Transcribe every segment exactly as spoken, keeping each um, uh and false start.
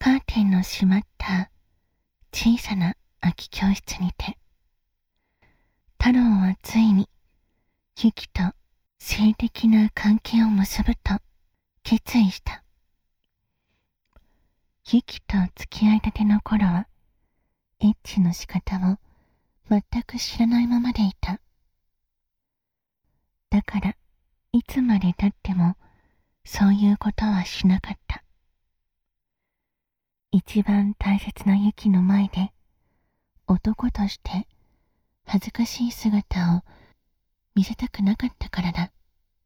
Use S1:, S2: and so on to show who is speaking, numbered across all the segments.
S1: カーテンの閉まった小さな空き教室にて、太郎はついにユキと性的な関係を結ぶと決意した。ユキと付き合いたての頃は、エッチの仕方を全く知らないままでいた。だから、いつまで経ってもそういうことはしなかった。一番大切なユキの前で、男として恥ずかしい姿を見せたくなかったからだ。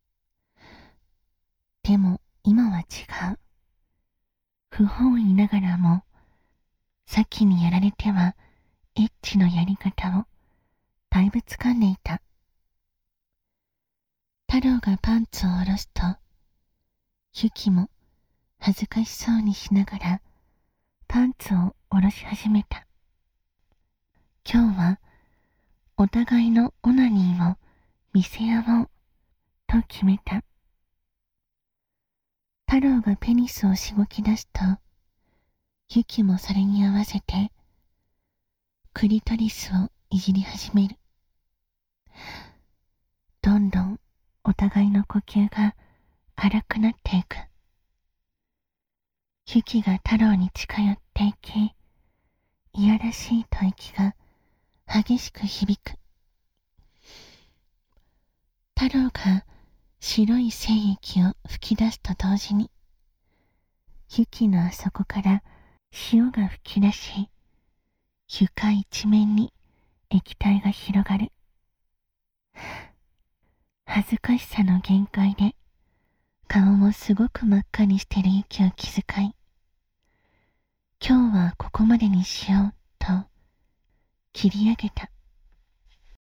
S1: でも今は違う。不本意ながらも、先にやられてはエッチのやり方をだいぶ掴んでいた。太郎がパンツを下ろすと、ユキも恥ずかしそうにしながらパンツを下ろし始めた。今日はお互いのオナニーを見せ合おうと決めた。太郎がペニスをしごき出すと、ユキもそれに合わせてクリトリスをいじり始める。どんどんお互いの呼吸が荒くなっていく。ユキが太郎に近寄っていき、いやらしい吐息が激しく響く。太郎が白い精液を吹き出すと同時に、ユキのあそこから潮が吹き出し、床一面に液体が広がる。恥ずかしさの限界で、顔もすごく真っ赤にしてるユキを気遣い、今日はここまでにしようと切り上げた。